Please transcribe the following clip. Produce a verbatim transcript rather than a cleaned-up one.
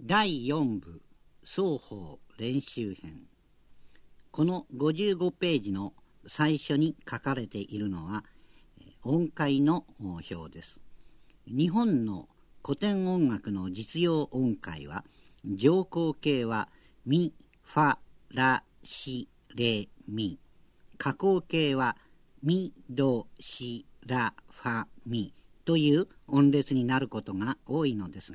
だいよん部双方練習編。このごじゅうごページの最初に書かれているのは音階の表です。日本の古典音楽の実用音階は、乗行形はミ、ファ、ラ、シ、レ、ミ、下行形はミ、ド、シ、ラ、ファ、ミという音列になることが多いのですが、